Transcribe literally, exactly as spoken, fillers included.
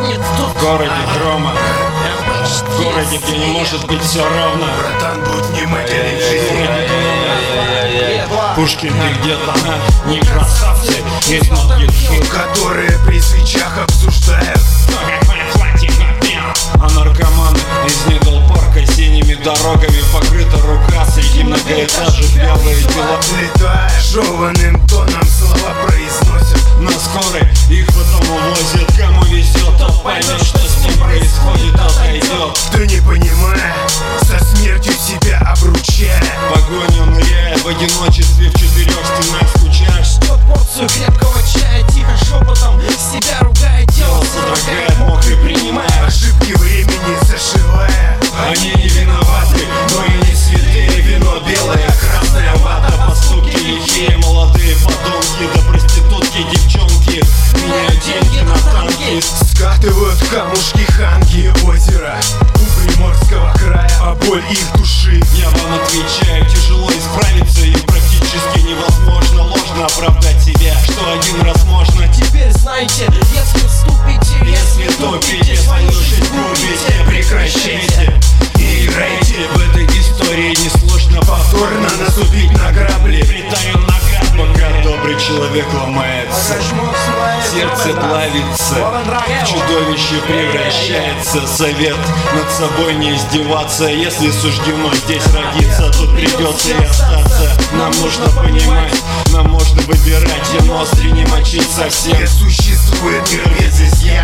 нет тут в городе грома, в городе, где не может быть все ровно. Братан, будь не материн жизни. Пушкин, ты где-то, не красавцы, есть многие шут, которые при свечах обсуждают, а наркоманы из Нидл-парка синими дорогами покрыта рука, среди многоэтажек белые дела. Летая жеванным тоном слова произносят, На скорой их потом увозят. Кому везет, тот поймет, что с ним происходит, отойдет. кто не понимая, со смертью себя обручая. Погоню ныряя в одиночестве, в четырех стенах скучаешь. Ждет порцию крепкого чая, тихо шепотом себя ругает, тело Содрогает, мокрый принимая. Ошибки времени зашивая. Они не виноваты, но и не святые. Вино белое, красная вата, поступки лихие. Молодые подонки, да проститутки, девчонки меняют деньги на танки. Скатывают в камушки ханги озера у Приморского края, а боль их души. Я вам отвечаю, тяжело исправиться, им практически невозможно. Ложно оправдать себя, что один раз можно. Теперь знаете, если вступите, Если топите, свою жизнь губите, прекращайте. Не играйте в этой истории, несложно повторно наступить на грабли. Притаю на грабли, пока добрый человек ломается, сердце плавится, в чудовище превращается. Совет над собой не издеваться. Если суждено здесь родиться, тут придется и остаться. Нам нужно понимать, нам можно выбирать, и ноздри не мочить совсем. Не существует мир без изъяна.